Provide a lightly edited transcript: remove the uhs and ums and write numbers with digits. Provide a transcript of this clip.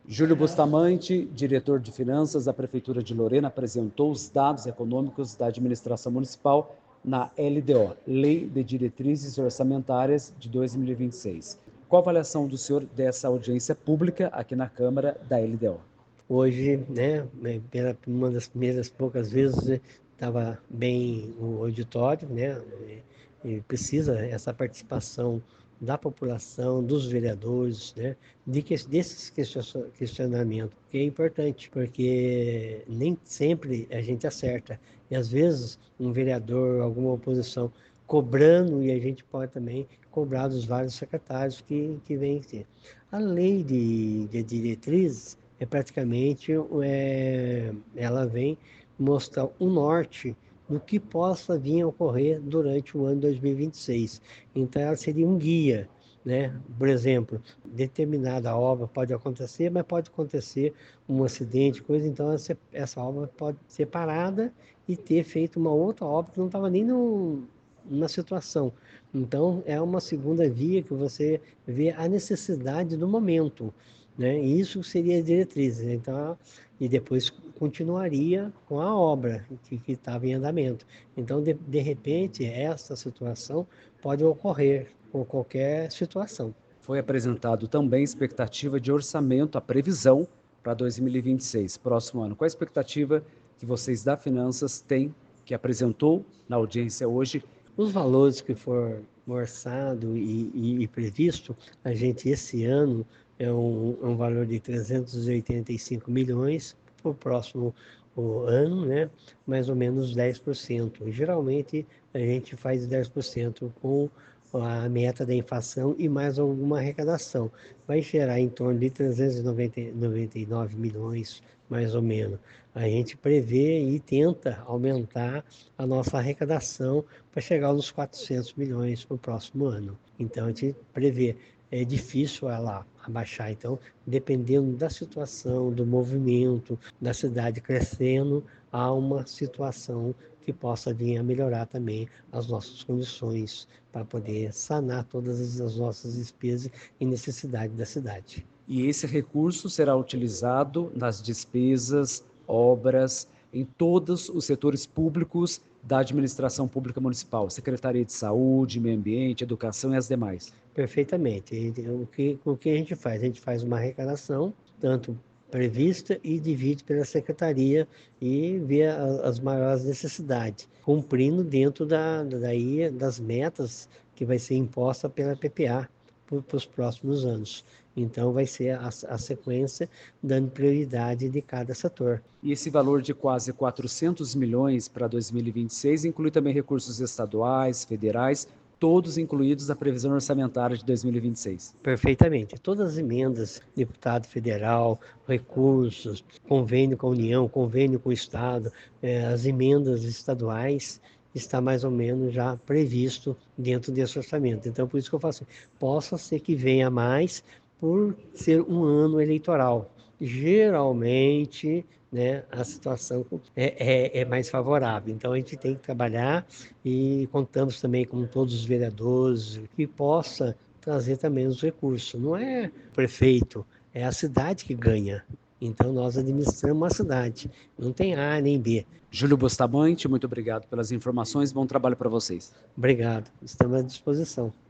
Júlio Bustamante, diretor de finanças da Prefeitura de Lorena, apresentou os dados econômicos da administração municipal na LDO, Lei de Diretrizes Orçamentárias de 2026. Qual a avaliação do senhor dessa audiência pública aqui na Câmara da LDO? Hoje, né, pela uma das primeiras poucas vezes, estava bem o auditório, né, e precisa essa participação da população, dos vereadores, né, desses questionamentos, que é importante, porque nem sempre a gente acerta. E às vezes um vereador, alguma oposição cobrando, e a gente pode também cobrar dos vários secretários que vêm ter. A lei de diretrizes é praticamente, ela vem mostrar o norte do que possa vir a ocorrer durante o ano 2026. Então, ela seria um guia, né? Por exemplo, determinada obra pode acontecer, mas pode acontecer um acidente, coisa, então essa obra pode ser parada e ter feito uma outra obra que não estava nem na situação. Então, é uma segunda via que você vê a necessidade do momento, né? Isso seria diretrizes, então, e depois continuaria com a obra que estava em andamento. Então, de repente, essa situação pode ocorrer com qualquer situação. Foi apresentado também expectativa de orçamento, a previsão para 2026, próximo ano. Qual a expectativa que vocês da Finanças têm, que apresentou na audiência hoje? Os valores que for orçado e previsto, a gente esse ano é um valor de 385 milhões para o próximo ano, né? Mais ou menos 10%. E, geralmente a gente faz 10% com a meta da inflação e mais alguma arrecadação. Vai gerar em torno de 399 milhões, mais ou menos. A gente prevê e tenta aumentar a nossa arrecadação para chegar aos 400 milhões para o próximo ano. Então, a gente prevê. É difícil ela abaixar. Então, dependendo da situação, do movimento, da cidade crescendo, há uma situação que possa vir a melhorar também as nossas condições para poder sanar todas as nossas despesas e necessidades da cidade. E esse recurso será utilizado nas despesas, obras, em todos os setores públicos da administração pública municipal, Secretaria de Saúde, Meio Ambiente, Educação e as demais. Perfeitamente. O que a gente faz? A gente faz uma arrecadação, tanto prevista, e divide pela secretaria e vê as maiores necessidades, cumprindo dentro das metas que vai ser imposta pela PPA para os próximos anos. Então, vai ser a sequência dando prioridade de cada setor. E esse valor de quase 400 milhões para 2026 inclui também recursos estaduais, federais, todos incluídos na previsão orçamentária de 2026. Perfeitamente. Todas as emendas, deputado federal, recursos, convênio com a União, convênio com o Estado, as emendas estaduais, está mais ou menos já previsto dentro desse orçamento. Então, por isso que eu falo assim, possa ser que venha mais por ser um ano eleitoral. Geralmente, né, a situação é mais favorável. Então, a gente tem que trabalhar e contamos também com todos os vereadores que possa trazer também os recursos. Não é o prefeito, é a cidade que ganha. Então, nós administramos a cidade. Não tem A nem B. Júlio Bustamante, muito obrigado pelas informações. Bom trabalho para vocês. Obrigado. Estamos à disposição.